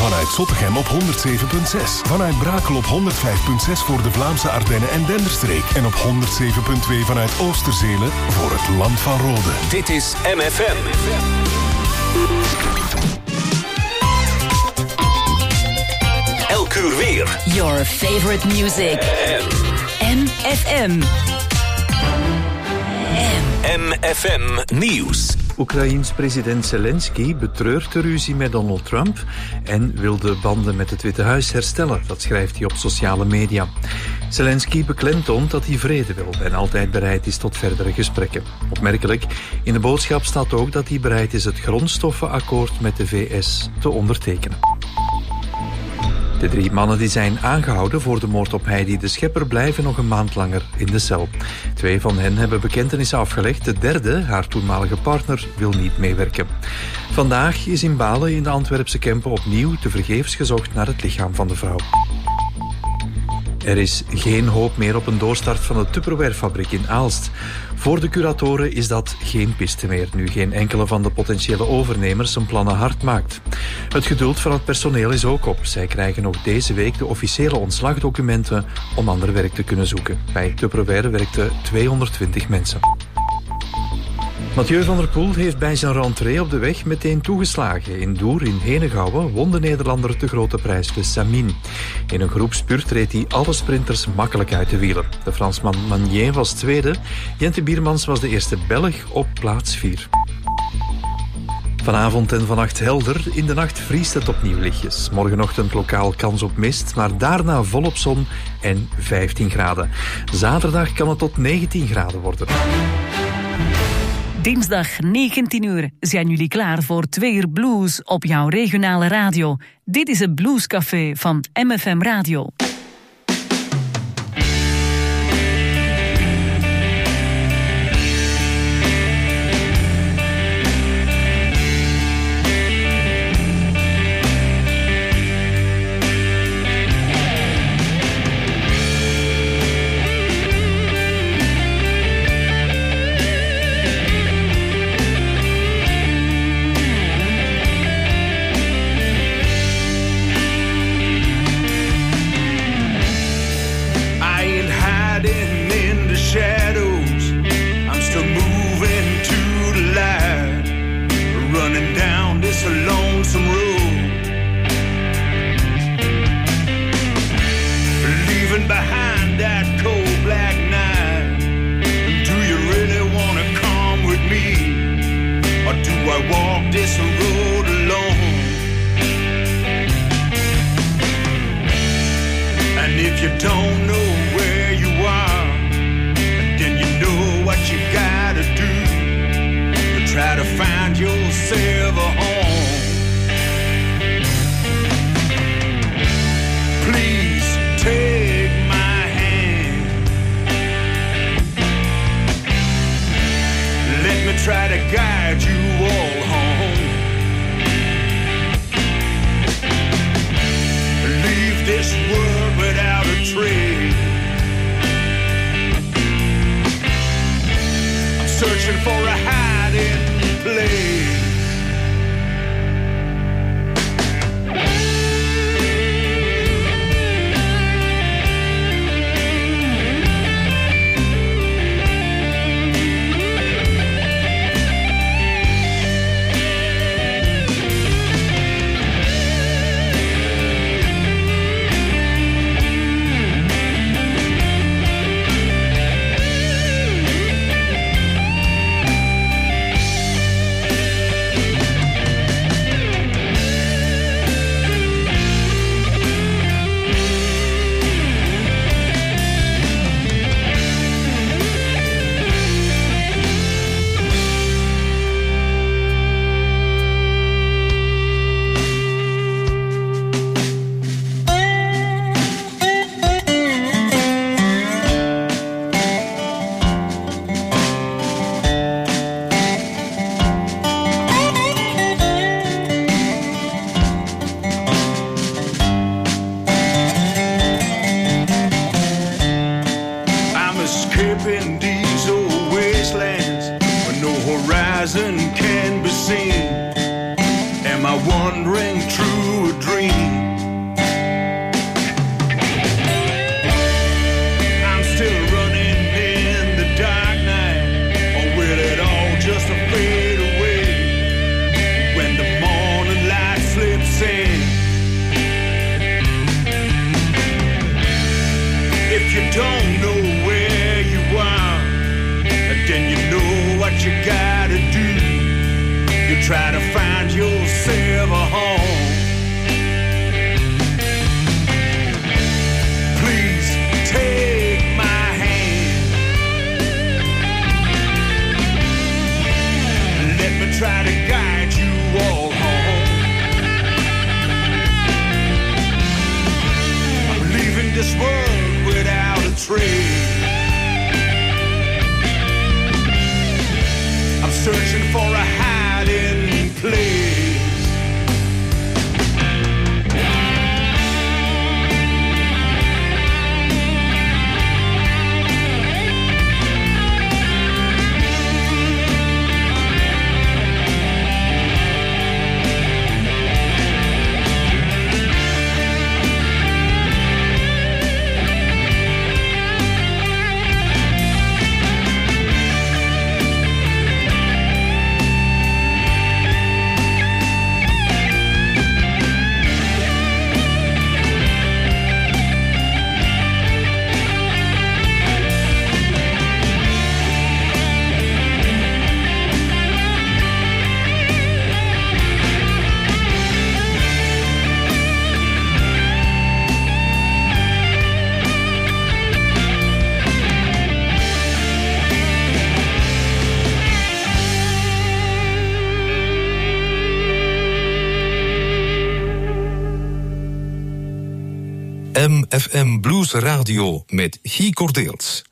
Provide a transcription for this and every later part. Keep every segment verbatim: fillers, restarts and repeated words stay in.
Vanuit Zottegem op honderd zeven komma zes. Vanuit Brakel op honderd vijf komma zes voor de Vlaamse Ardennen en Denderstreek. En op honderd zeven komma twee vanuit Oosterzelen voor het Land van Rode. Dit is M F M. Elk uur weer. Your favorite music. M F M. M F M Nieuws. Oekraïens president Zelensky betreurt de ruzie met Donald Trump en wil de banden met het Witte Huis herstellen. Dat schrijft hij op sociale media. Zelensky beklemtoont dat hij vrede wil en altijd bereid is tot verdere gesprekken. Opmerkelijk, in de boodschap staat ook dat hij bereid is het grondstoffenakkoord met de V S te ondertekenen. De drie mannen die zijn aangehouden voor de moord op Heidi de Schepper blijven nog een maand langer in de cel. Twee van hen hebben bekentenis afgelegd. De derde, haar toenmalige partner, wil niet meewerken. Vandaag is in Balen in de Antwerpse Kempen opnieuw tevergeefs gezocht naar het lichaam van de vrouw. Er is geen hoop meer op een doorstart van de Tupperware-fabriek in Aalst. Voor de curatoren is dat geen piste meer, nu geen enkele van de potentiële overnemers zijn plannen hard maakt. Het geduld van het personeel is ook op. Zij krijgen nog deze week de officiële ontslagdocumenten om ander werk te kunnen zoeken. Bij Tupperware werkten tweehonderdtwintig mensen. Mathieu van der Poel heeft bij zijn rentrée op de weg meteen toegeslagen. In Doer in Henegouwen won de Nederlander de grote prijs de Samin. In een groepspurt reed hij alle sprinters makkelijk uit de wielen. De Fransman Magnier was tweede. Jente Biermans was de eerste Belg op plaats vier. Vanavond en vannacht helder. In de nacht vriest het opnieuw lichtjes. Morgenochtend lokaal kans op mist, maar daarna volop zon en vijftien graden. Zaterdag kan het tot negentien graden worden. Dinsdag negentien uur zijn jullie klaar voor twee uur blues op jouw regionale radio. Dit is het Bluescafé van M F M Radio. horizon can be seen. Am I wandering through a dream? M F M Blues Radio met Guy Cordeels.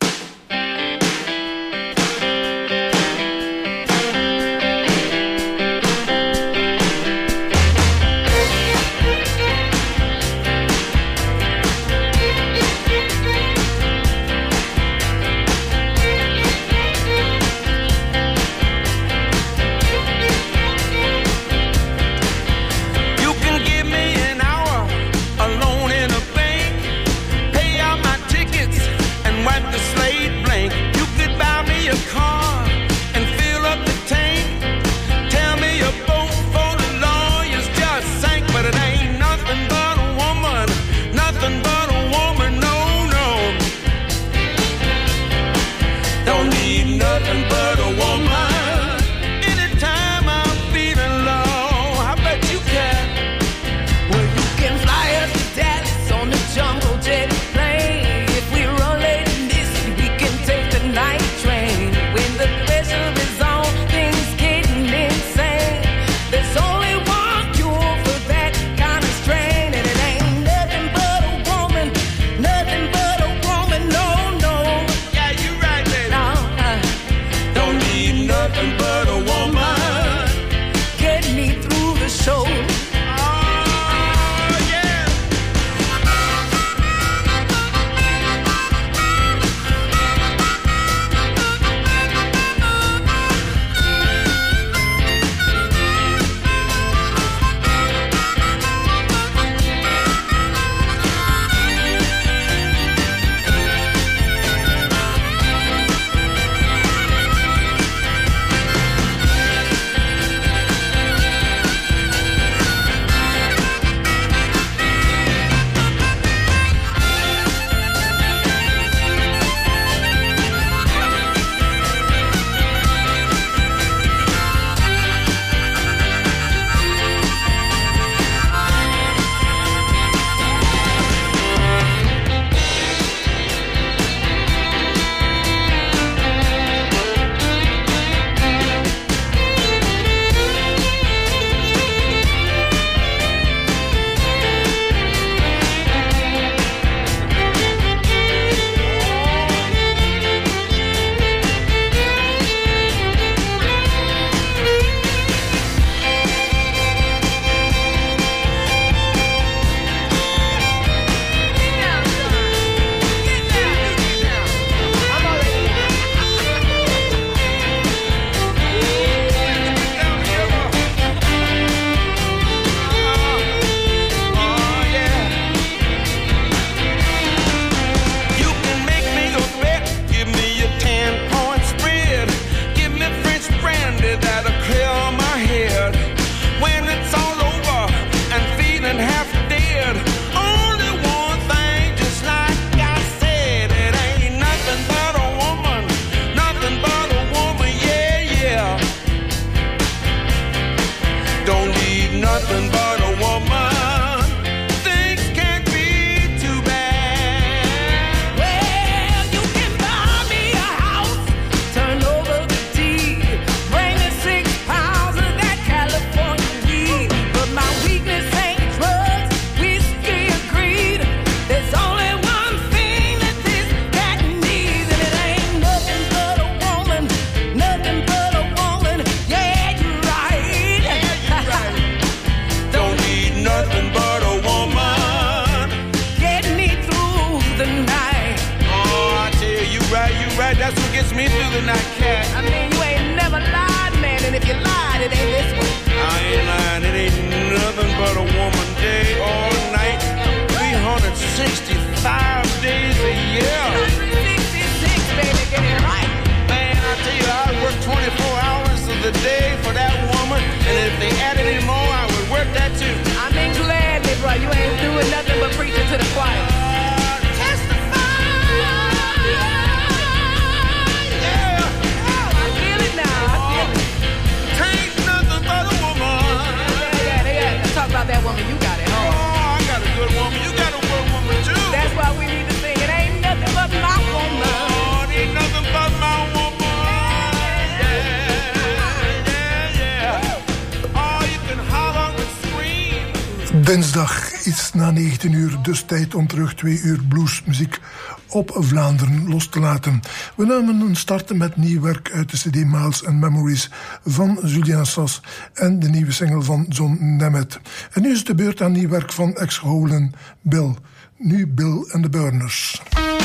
Dinsdag, iets na negentien uur, dus tijd om terug twee uur bluesmuziek op Vlaanderen los te laten. We namen een start met nieuw werk uit de cd Miles and Memories van Julien Sas en de nieuwe single van John Nemeth. En nu is het de beurt aan nieuw werk van ex-Holen Bill. Nu Bill and the Burners.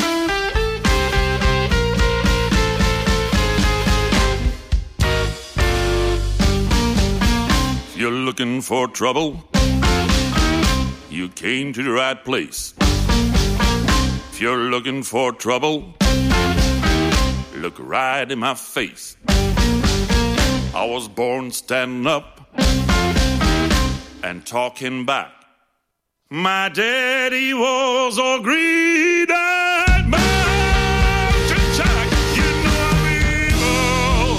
You're looking for trouble, you came to the right place. If you're looking for trouble, look right in my face. I was born standing up and talking back. My daddy was all green and mountain jack. You know I'm evil.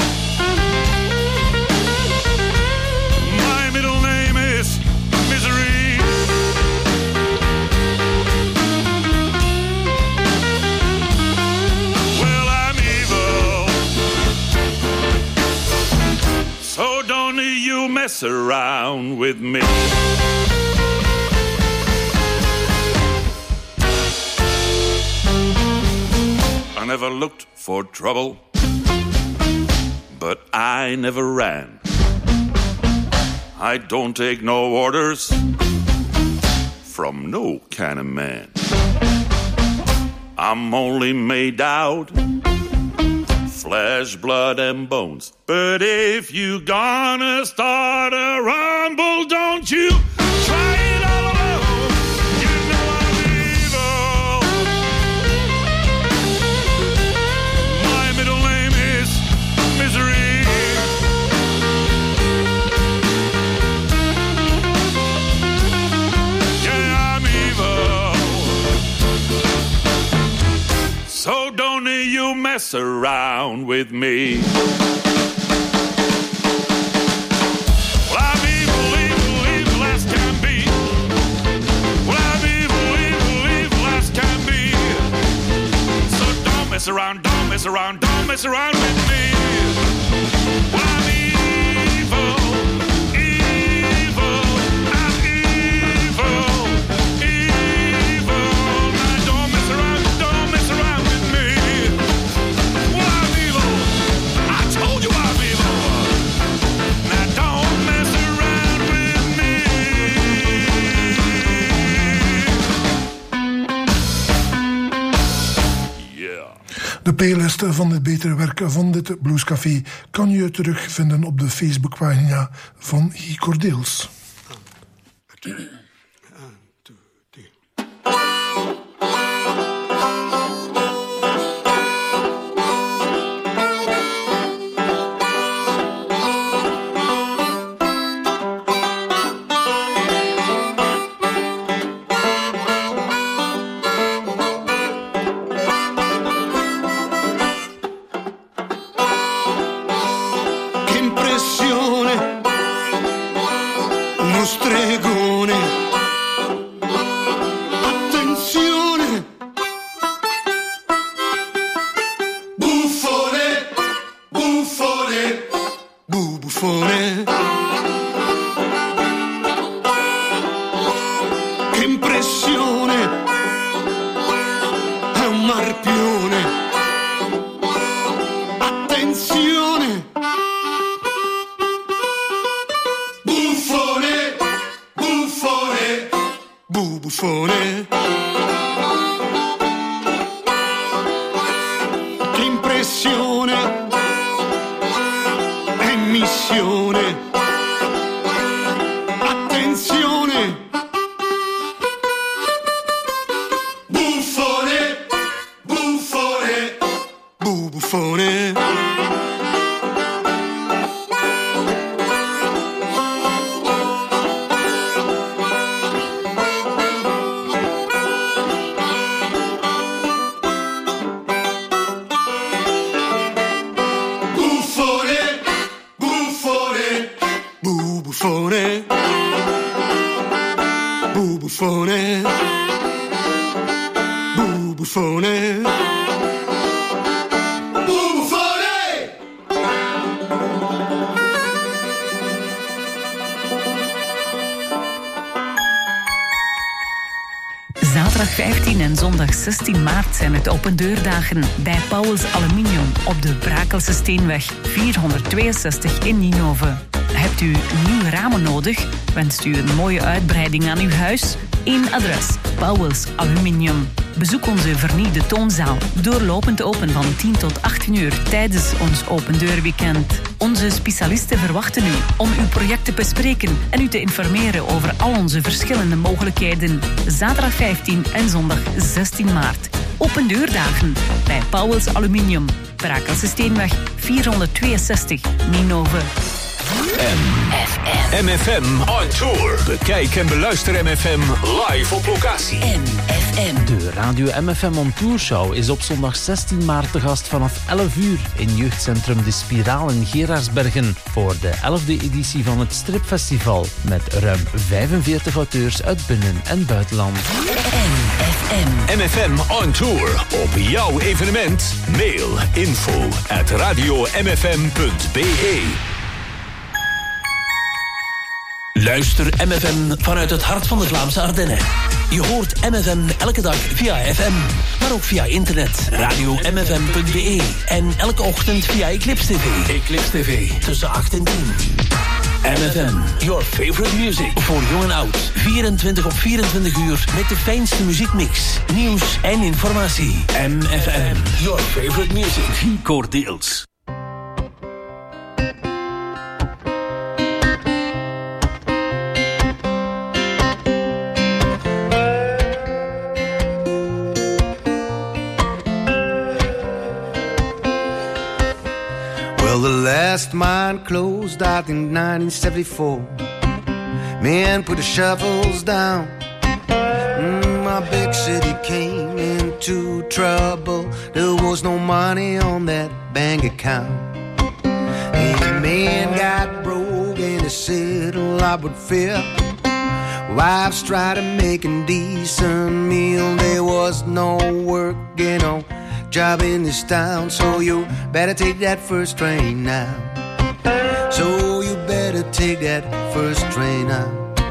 My middle name is Misery. Well, I'm evil. So don't you mess around with me. I never looked for trouble, but I never ran. I don't take no orders from no kind of man. I'm only made out flesh, blood, and bones. But if you gonna start a rumble, don't you try it all alone. You know I'm evil. My middle name is Misery. Yeah, I'm evil. So don't you mess around with me. Well, I'm evil, evil, evil as can be. Well, I'm evil, evil, evil as can be. So don't mess around, don't mess around, don't mess around with me. Well, I'm evil, evil, I'm evil, evil. Now don't mess around, don't mess around with me. Well, I'm evil, I told you I'm evil. Now don't mess around with me. Yeah. De playlist van het betere werk van dit bluescafé kan je terugvinden op de Facebookpagina van Guy Cordeels. Che impressione, uno stregone, attenzione, buffone, buffone, bu buffone, che impressione, è un marpione, attenzione. Buffone, buffone, bu buffone. Che impressione, è missione. Attenzione. Buffone, buffone, bu buffone. Buffone, buffone, bu buffone, bu buffone, bu buffone, bu buffone. Zaterdag vijftien en zondag zestien maart zijn het opendeurdagen bij Pauwels Aluminium op de Brakelse Steenweg vierhonderdtweeënzestig in Ninove. Hebt u nieuwe ramen nodig? Wenst u een mooie uitbreiding aan uw huis? Eén adres, Pauwels Aluminium. Bezoek onze vernieuwde toonzaal, doorlopend open van tien tot achttien uur tijdens ons opendeurweekend. Onze specialisten verwachten u om uw project te bespreken en u te informeren over al onze verschillende mogelijkheden. Zaterdag vijftien en zondag zestien maart. Opendeurdagen bij Pauwels Aluminium, Brakelse Steenweg vierhonderdtweeënzestig, Ninove. M F M on tour. Bekijk en beluister M F M live op locatie. M F M. De Radio M F M on Tour Show is op zondag zestien maart te gast vanaf elf uur in jeugdcentrum De Spiraal in Gerardsbergen voor de elfde editie van het Stripfestival met ruim vijfenveertig auteurs uit binnen- en buitenland. M F M. M F M on tour. Op jouw evenement. Mail info at radio m f m punt b e. Luister M F M vanuit het hart van de Vlaamse Ardennen. Je hoort M F M elke dag via F M, maar ook via internet, radio m f m punt b e en elke ochtend via Eclipse T V. Eclipse T V, tussen acht en tien. M F M, your favorite music. Voor jong en oud, vierentwintig op vierentwintig uur met de fijnste muziekmix, nieuws en informatie. M F M, your favorite music. Guy Cordeels. Well, the last mine closed out in nineteen seventy-four. Men put the shovels down. Mm, my big city came into trouble. There was no money on that bank account. And men got broke in the city, I would fear. Wives tried to make a decent meal. There was no work, you know, job in this town. So you better take that first train now. So you better take that first train now.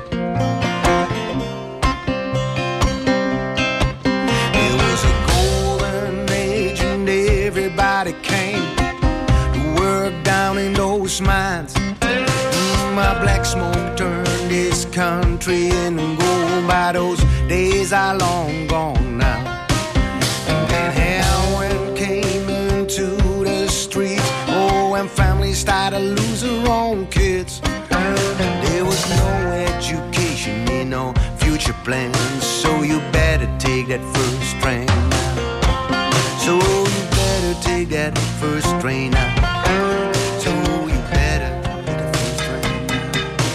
It was a golden age and everybody came to work down in those mines. My black smoke turned this country into gold. By those days are long gone now. And heroin came into the streets. Oh, and families started to lose their own kids. There was no education, you know, future plans. So you better take that first train now. So you better take that first train now. So you better take the first train now.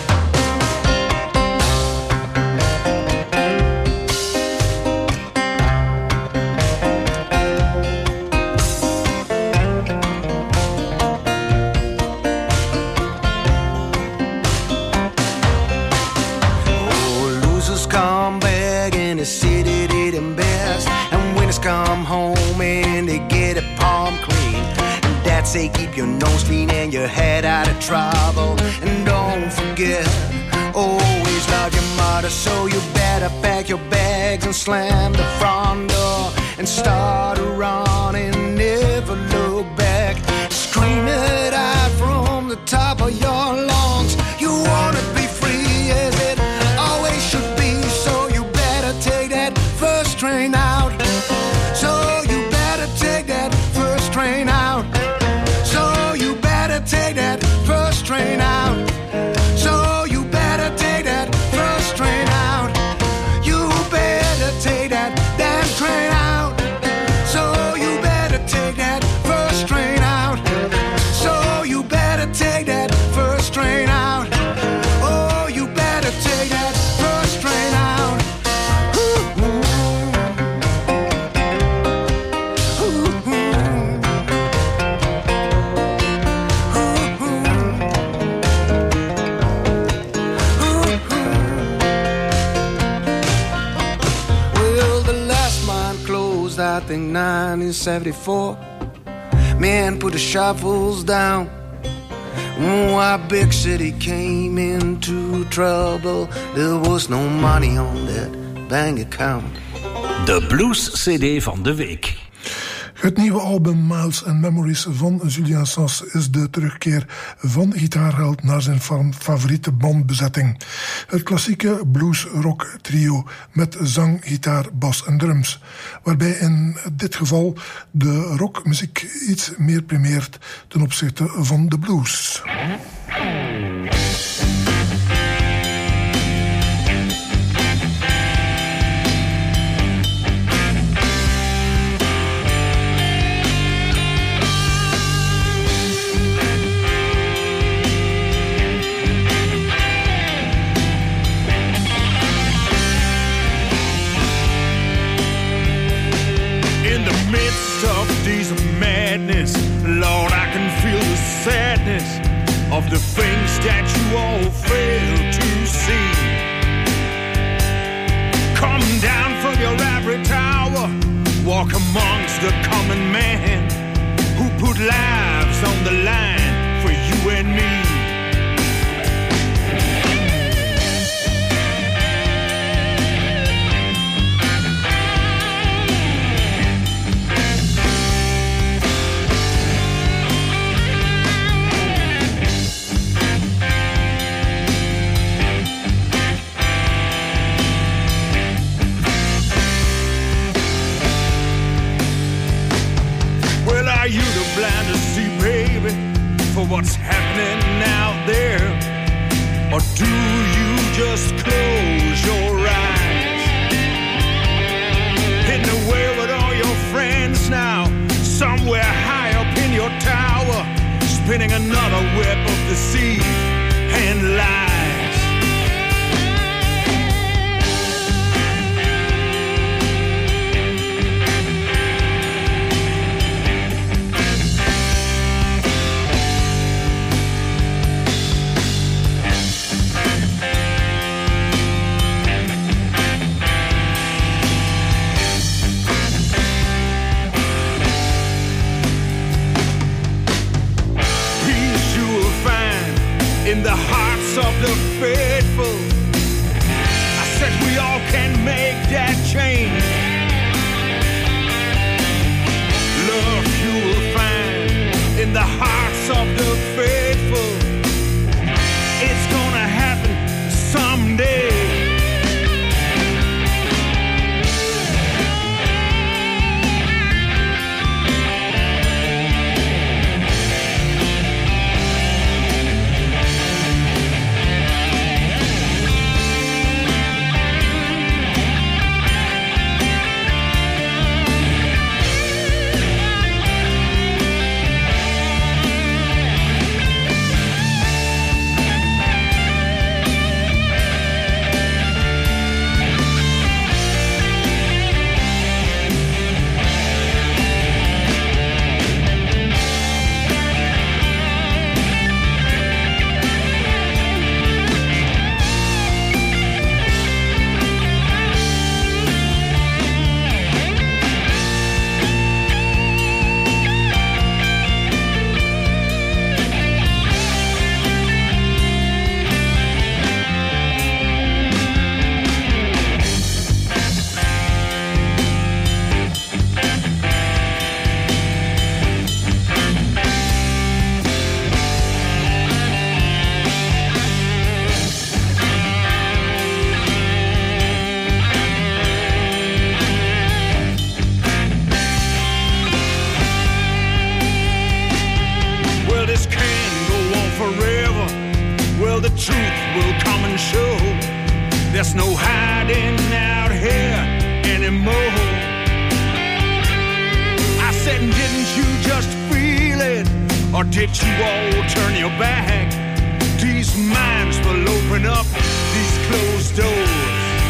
The city did them best, and winners come home and they get a palm clean. And dad say keep your nose clean and your head out of trouble. And don't forget, always love your mother. So you better pack your bags and slam the front door and start a run and never look back. Scream it out from the top of your lungs. You wanna be free as it always should be. So you better take that first train out. So you better take that first train out. So you better take that first train out. So you better take that first train out. You better take that damn train out. So you better take that first train out. So you better take that first train out. Oh, you better take that first train out. I think nineteen seventy-four. Men put the shovels down. Oh, our big city came into trouble. There was no money on that bank account. De Blues C D van de week. Het nieuwe album Miles and Memories van Julien Sens is de terugkeer van de gitaarheld naar zijn favoriete bandbezetting. Het klassieke blues-rock trio met zang, gitaar, bas en drums. Waarbij in dit geval de rockmuziek iets meer primeert ten opzichte van de blues. Madness, Lord, I can feel the sadness of the things that you all fail to see. Come down from your ivory tower, walk amongst the common man who put lives on the line for you and me. Are you the blind to see, baby, for what's happening out there? Or do you just close your eyes? Hidden away with all your friends now, somewhere high up in your tower, spinning another web of deceit and lies. In the hearts of the faithful, I said we all can make that change. Love you will find in the hearts of the faithful. It's gonna happen someday. There's no hiding out here anymore. I said, didn't you just feel it? Or did you all turn your back? These minds will open up these closed doors.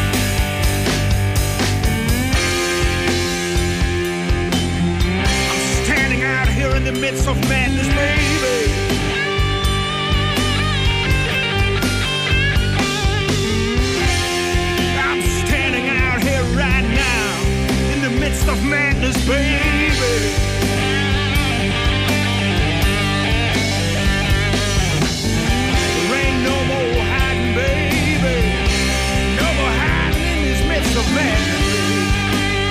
I'm standing out here in the midst of madness, baby. Of madness, baby. There ain't no more hiding, baby. No more hiding in this midst of madness, baby.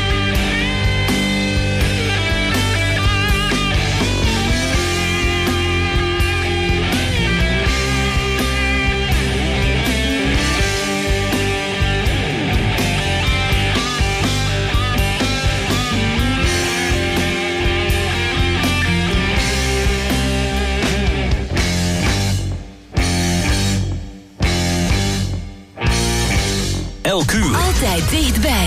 Kuur. Altijd dichtbij.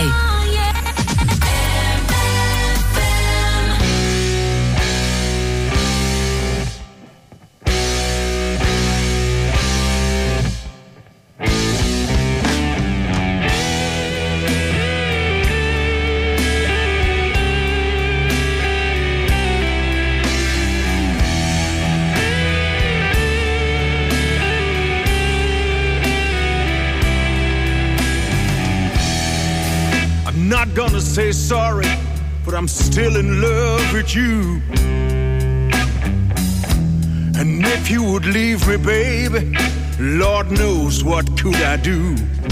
Not gonna say sorry, but I'm still in love with you. And if you would leave me, baby, Lord knows what could I do.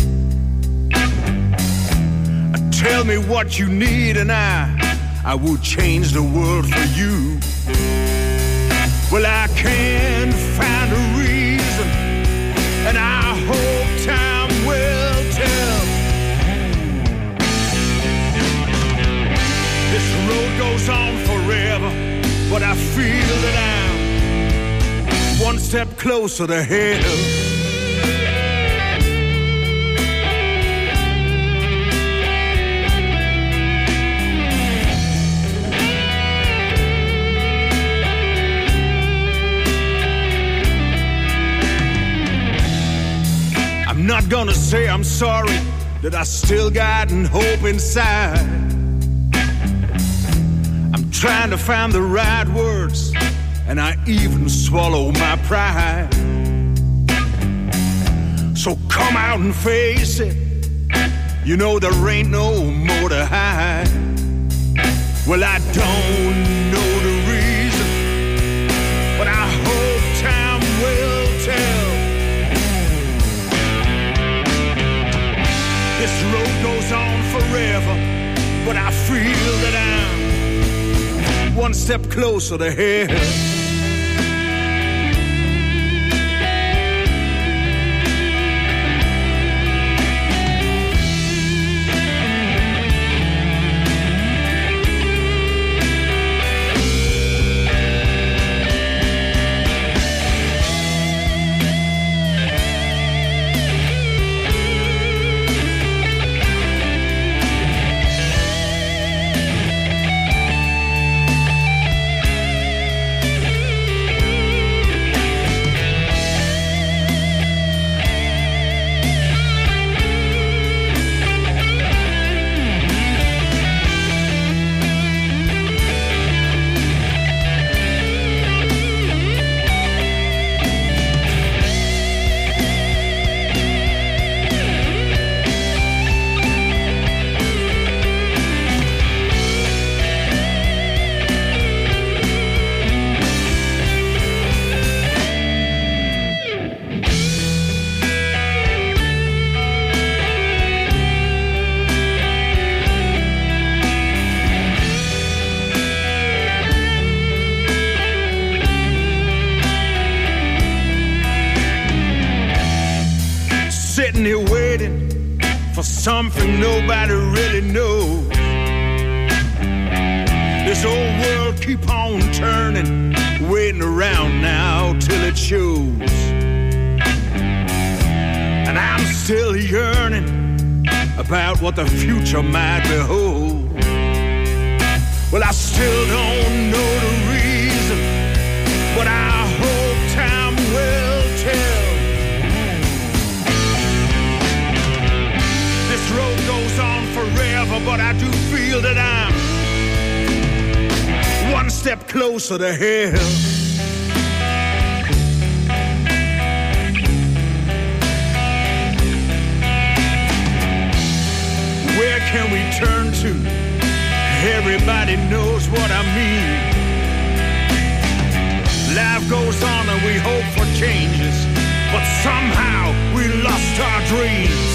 Tell me what you need and I, I would change the world for you. Well, I can't find a reason, and I hope time will tell. This road goes on forever, but I feel that I'm one step closer to hell. I'm not gonna say I'm sorry that I still got hope inside. Trying to find the right words, and I even swallow my pride. So come out and face it, you know there ain't no more to hide. Well, I don't know the reason, but I hope time will tell. This road goes on forever, but I feel that I'm one step closer to hell. Sitting here waiting for something nobody really knows. This old world keep on turning, waiting around now till it shows. And I'm still yearning about what the future might behold. Well, I still don't know the reason, but I hope time will tell. This road goes on forever, but I do feel that I'm one step closer to hell. Where can we turn to? Everybody knows what I mean. Life goes on and we hope for changes, but somehow we lost our dreams.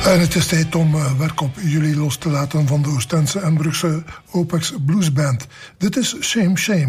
En het is tijd om uh, werk op jullie los te laten van de Oostense en Brugse Opex Blues Band. Dit is Shame Shame.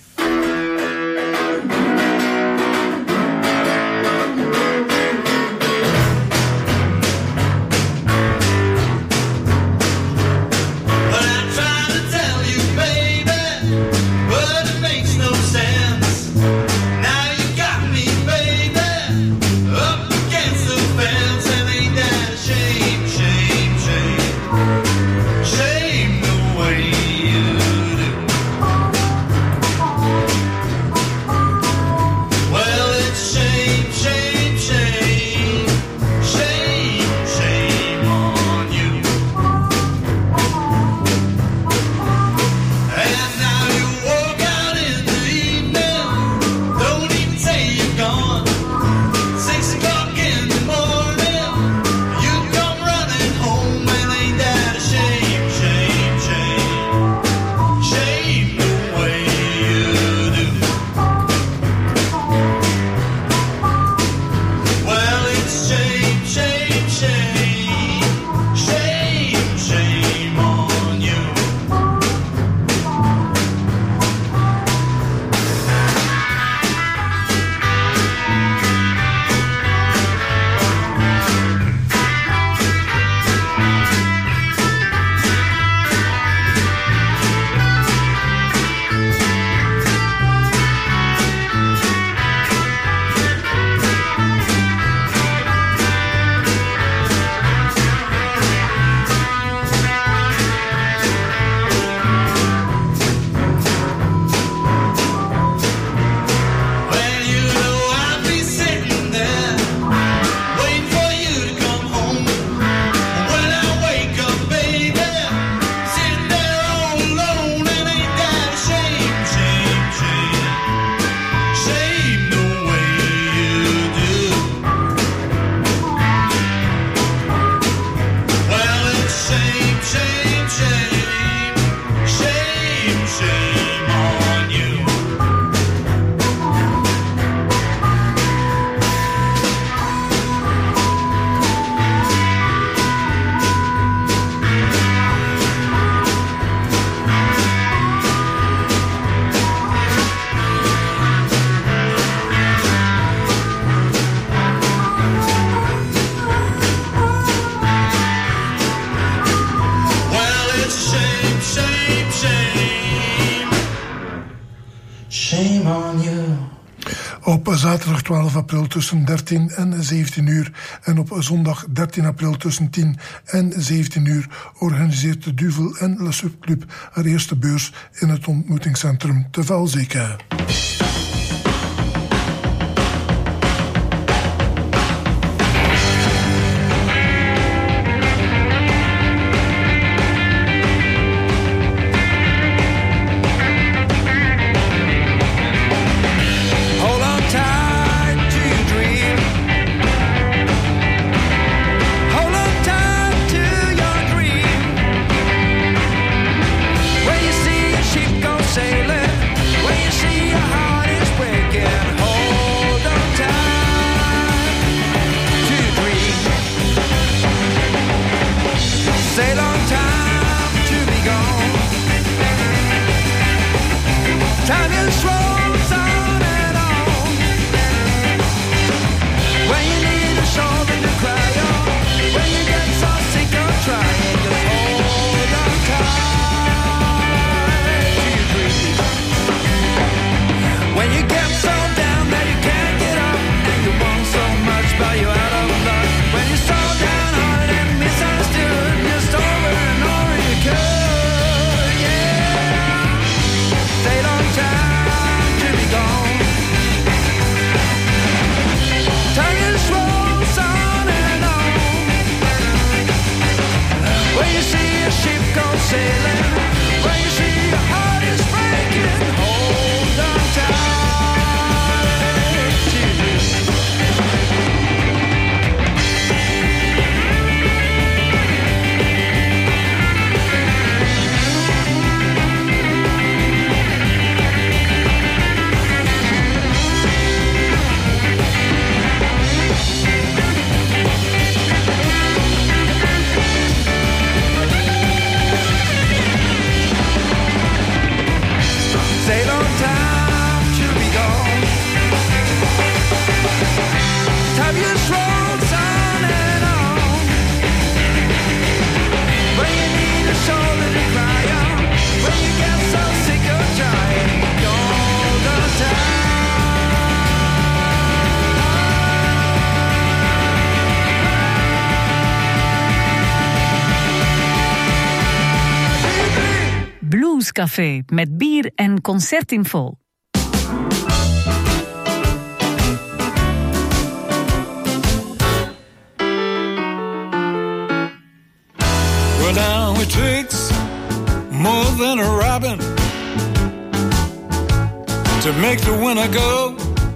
Zaterdag twaalf april tussen dertien en zeventien uur en op zondag dertien april tussen tien en zeventien uur organiseert de Duvel en La Subclub haar eerste beurs in het ontmoetingscentrum te Velzeke. Bluescafé met bier en concertinfo. Well, now it takes more than a robin to make the winter go,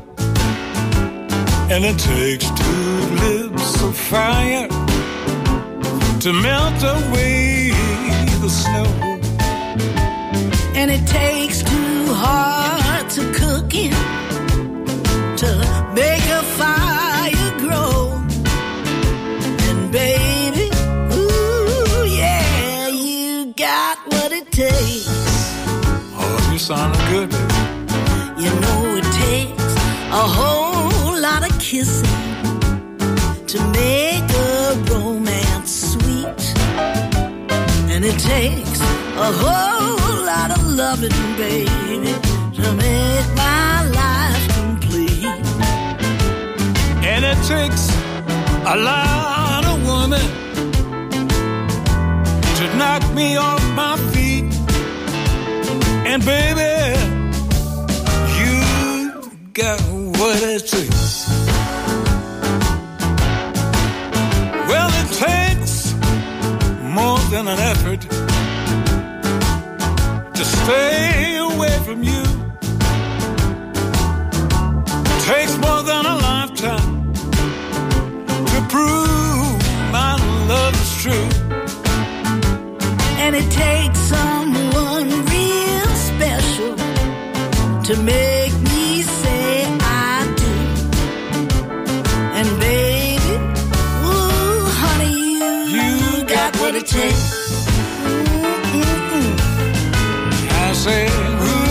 and it takes two lips of fire to melt away the snow, and it takes two hearts of cooking to make a fire grow, and baby, ooh yeah, you got what it takes. Oh, you sounding good, baby. You know it takes a whole lot of kissing to make a romance sweet, and it takes a whole lot of loving, baby, to make my life complete. And it takes a lot of woman to knock me off my feet, and baby, got what it takes. Well, it takes more than an effort to stay away from you. It takes more than a lifetime to prove my love is true. And it takes someone real special to make me say I do. And baby, ooh, honey, you, you got what it takes. Mm-mm-mm. I say, ooh.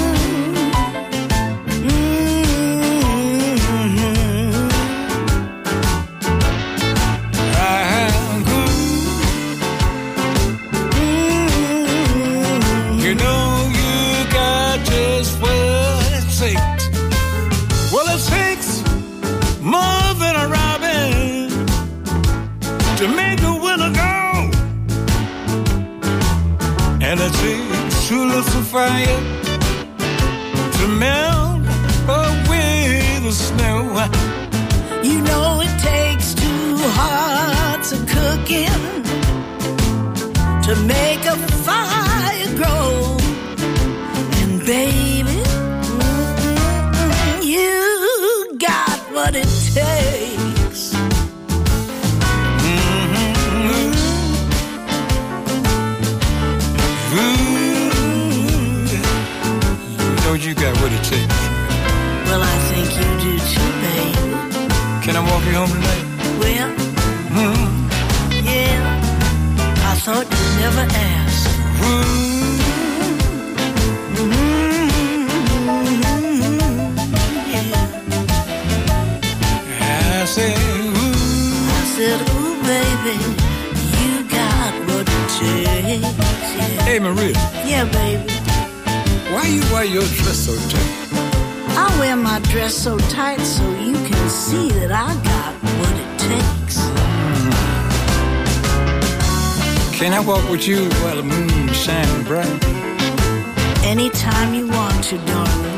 To make the winter go, and it takes two lips of fire to melt away the snow. You know it takes two hearts of cooking to make a fire grow, and baby, mm-mm, you got what it takes. You got what it takes. Well, I think you do too, baby. Can I walk you home tonight? Well, mm-hmm. Yeah, I thought you'd never ask. Mm-hmm. Yeah. I said, ooh. I said, ooh, baby, you got what it takes. Yeah. Hey, Maria. Yeah, baby. Why you wear your dress so tight? I wear my dress so tight so you can see that I got what it takes. Mm. Can I walk with you while the moon is shining bright? Anytime you want to, darling.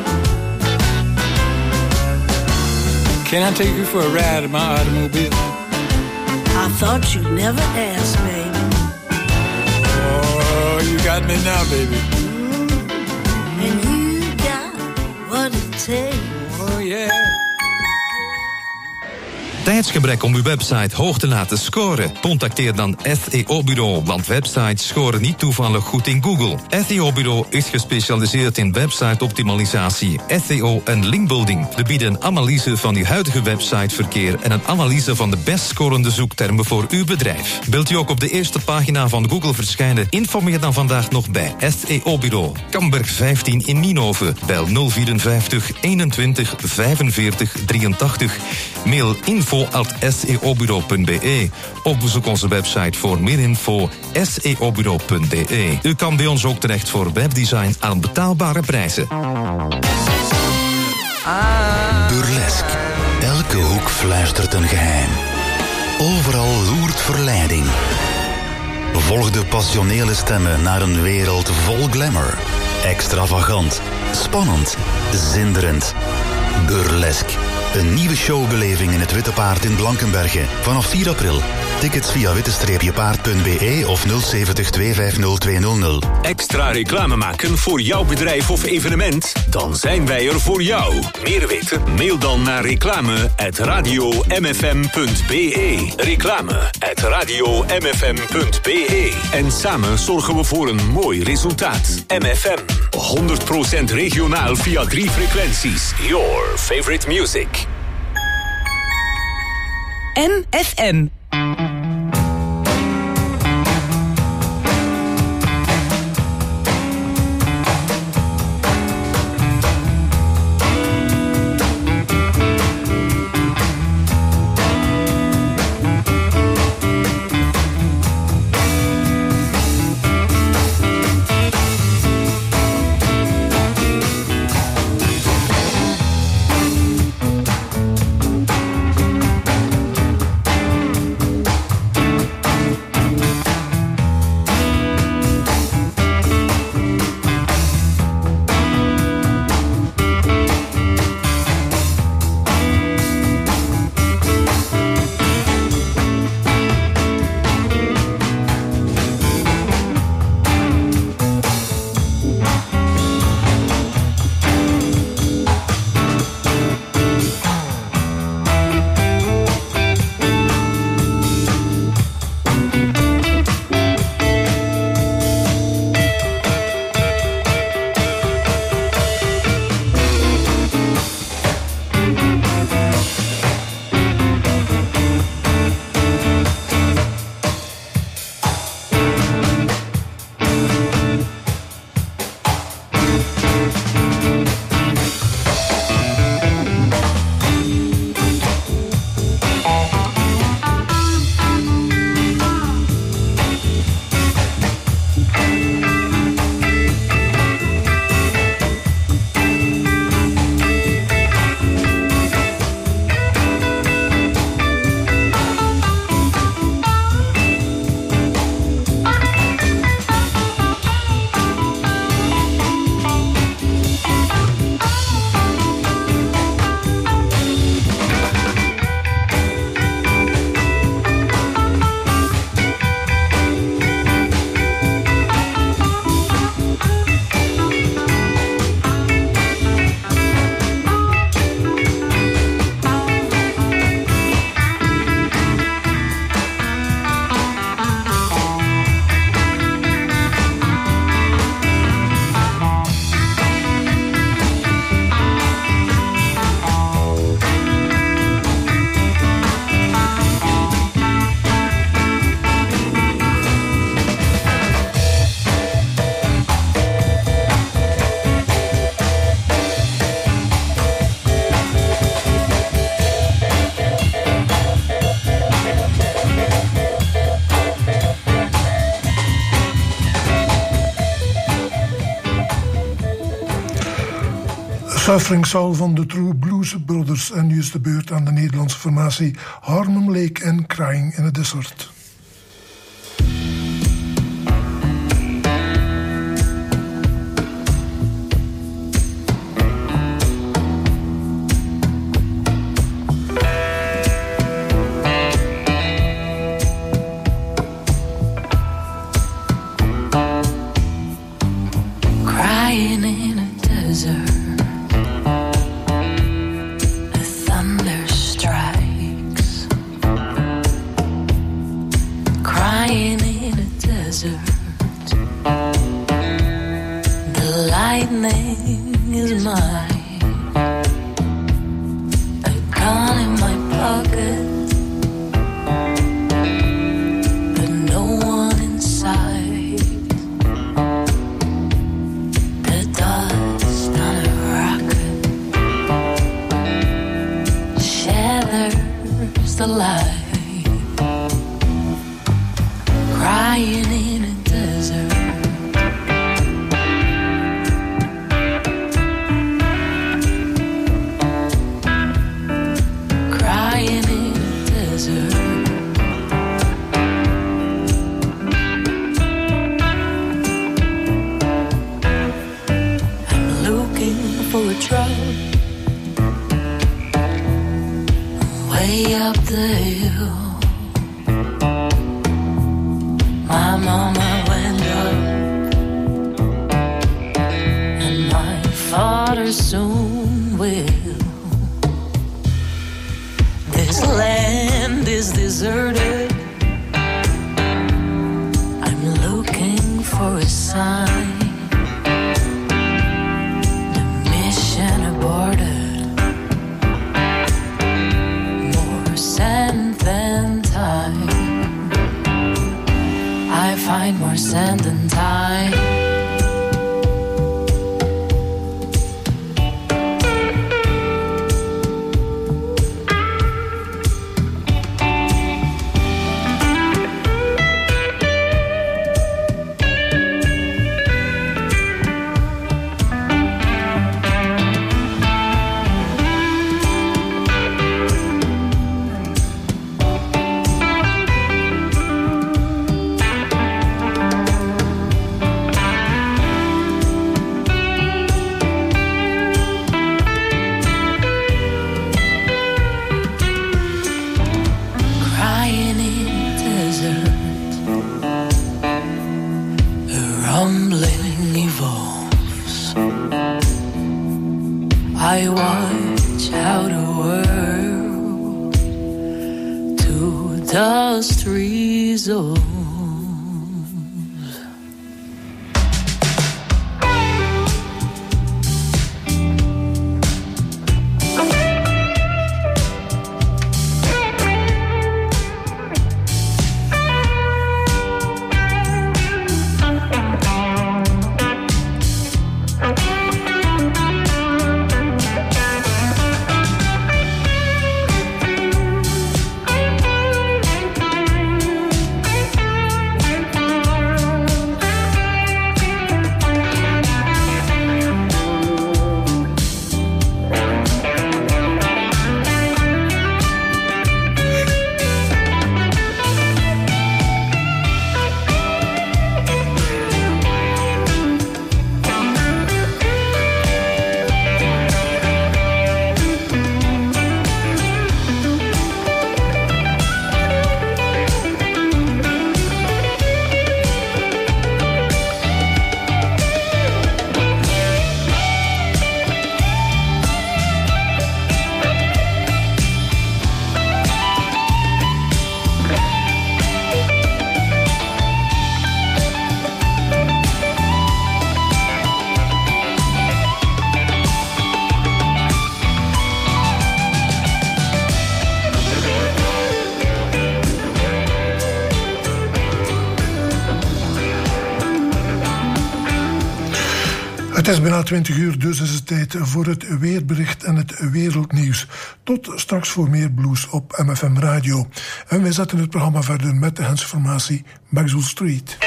Can I take you for a ride in my automobile? I thought you'd never ask, baby. Oh, you got me now, baby. And you got what it takes. Oh yeah. Tijdsgebrek om uw website hoog te laten scoren? Contacteer dan S E O-bureau, want websites scoren niet toevallig goed in Google. S E O-bureau is gespecialiseerd in website-optimalisatie, S E O en linkbuilding. We bieden een analyse van uw huidige websiteverkeer en een analyse van de best scorende zoektermen voor uw bedrijf. Wilt u ook op de eerste pagina van Google verschijnen? Informeer dan vandaag nog bij S E O-bureau. Kamberg vijftien in Nienhoven. Bel nul vierenvijftig eenentwintig vijfenveertig drieëntachtig. Mail info at s e o bureau punt b e. Of bezoek onze website voor meer info s e o bureau punt b e. U kan bij ons ook terecht voor webdesign aan betaalbare prijzen. Burlesque. Elke hoek fluistert een geheim. Overal loert verleiding. Volg de passionele stemmen naar een wereld vol glamour. Extravagant, spannend, zinderend. Burlesque. Een nieuwe showbeleving in het Witte Paard in Blankenberge. Vanaf vier april. Tickets via witte paard punt b e of nul zeventig twee vijf nul twee nul nul. Extra reclame maken voor jouw bedrijf of evenement? Dan zijn wij er voor jou. Meer weten? Mail dan naar reclame at radio m f m punt b e. Reclame at radio m f m punt b e. En samen zorgen we voor een mooi resultaat. M F M. honderd procent regionaal via drie frequenties. Your favorite music. M F M. Suffering Soul van de True Blues Brothers. En nu is de beurt aan de Nederlandse formatie Harlem Lake en Crying in a Desert. the hill. My mama went up, and my father soon will. This land is deserted. I'm looking for a sign. The mission aborted. More sand than time. I find more sand than time. I watch how the world to dust resolves. Het is bijna twintig uur, dus is het tijd voor het weerbericht en het wereldnieuws. Tot straks voor meer blues op M F M Radio. En wij zetten het programma verder met de Hensformatie Maxwell Street.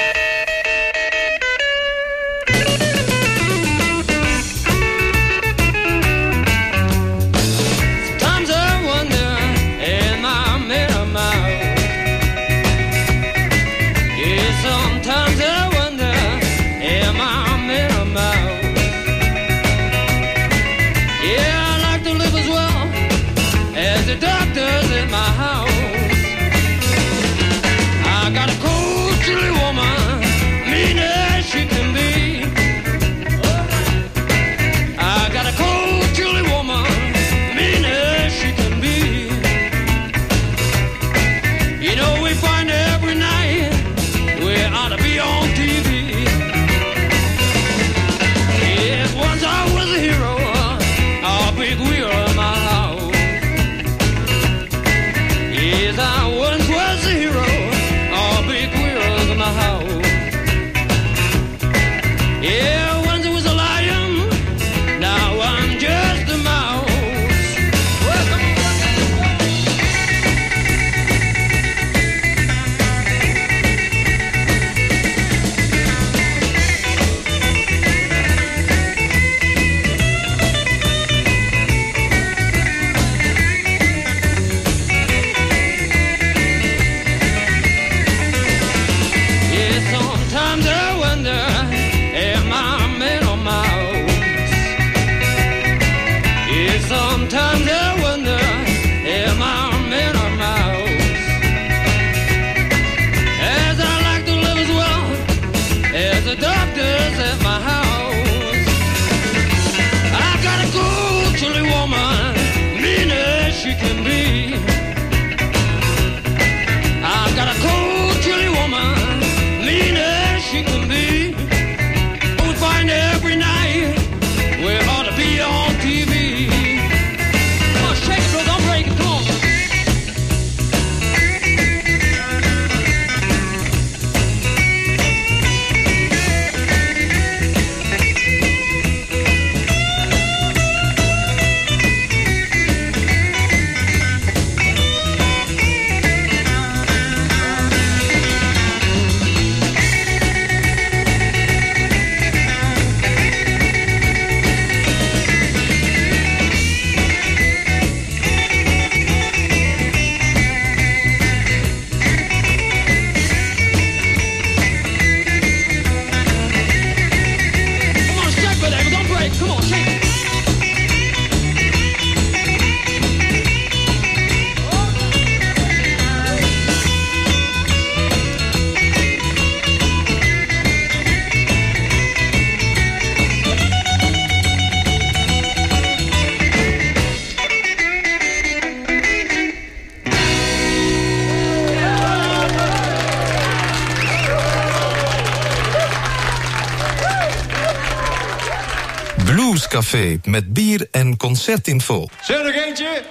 The doctors in my house. I got a cold, chilly woman Café met bier en concertinfo. Zeg nog eentje?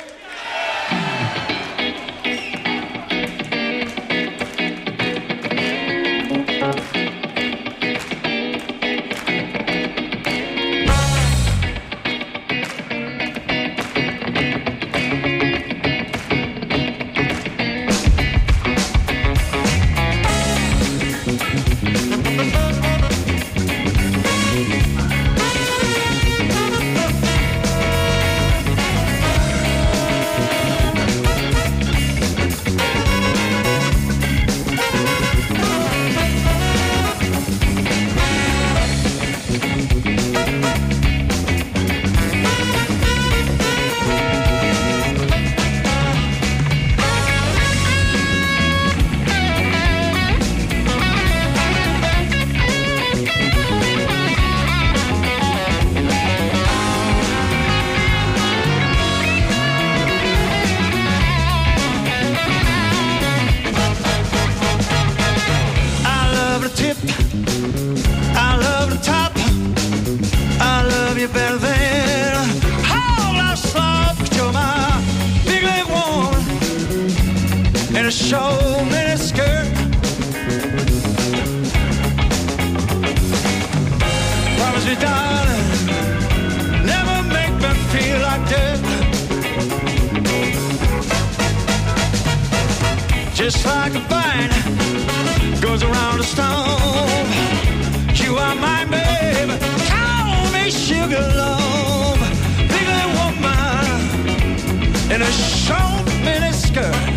Just like a vine goes around a stone. You are my baby, call me sugar love. Big little woman in a short mini skirt.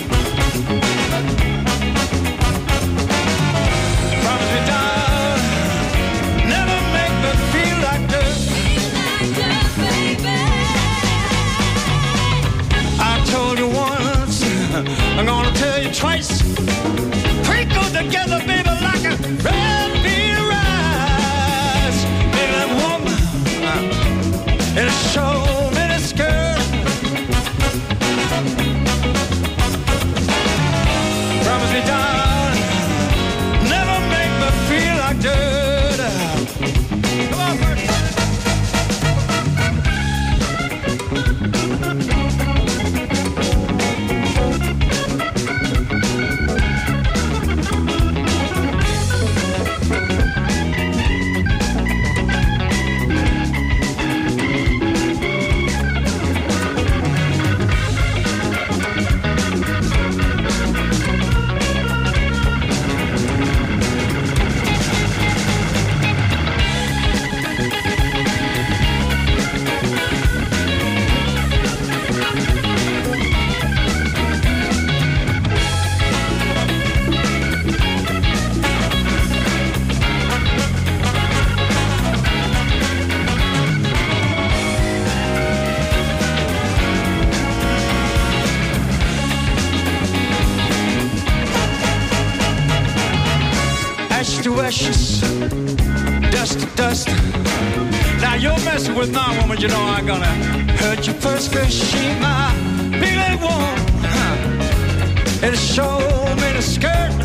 Promise me, darling, never make me feel like dirt. I told you once, I'm gonna tell you twice. We go together, baby, like a red bean rice. Baby, that woman in a show mini skirt. Promise me, darling, never make me feel like dirt. Come on, Bert. To ashes, dust to dust. Now you're messing with my woman, you know I'm gonna hurt you first, cause she my big little woman, huh? And show me the skirt.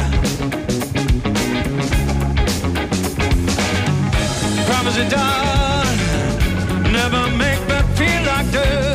Promise you, darling, never make me feel like dirt.